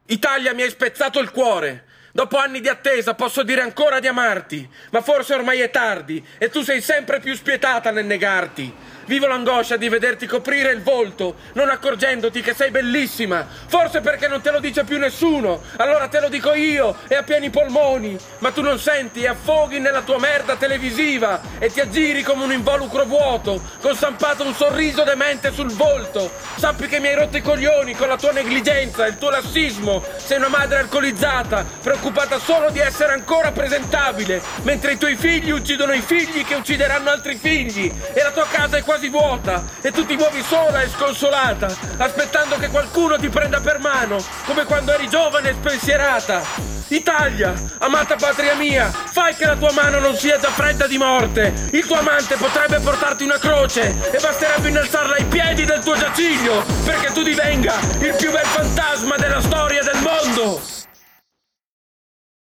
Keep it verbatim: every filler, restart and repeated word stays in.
Italia, mi hai spezzato il cuore. Dopo anni di attesa posso dire ancora di amarti, ma forse ormai è tardi e tu sei sempre più spietata nel negarti. Vivo l'angoscia di vederti coprire il volto, non accorgendoti che sei bellissima. Forse perché non te lo dice più nessuno, allora te lo dico io e a pieni polmoni. Ma tu non senti e affoghi nella tua merda televisiva e ti aggiri come un involucro vuoto, con stampato un sorriso demente sul volto. Sappi che mi hai rotto i coglioni con la tua negligenza e il tuo lassismo. Sei una madre alcolizzata, preoccupata solo di essere ancora presentabile, mentre i tuoi figli uccidono i figli che uccideranno altri figli e la tua casa è quasi vuota e tu ti muovi sola e sconsolata, aspettando che qualcuno ti prenda per mano, come quando eri giovane e spensierata. Italia, amata patria mia, fai che la tua mano non sia già fredda di morte. Il tuo amante potrebbe portarti una croce e basterebbe innalzarla ai piedi del tuo giaciglio perché tu divenga il più bel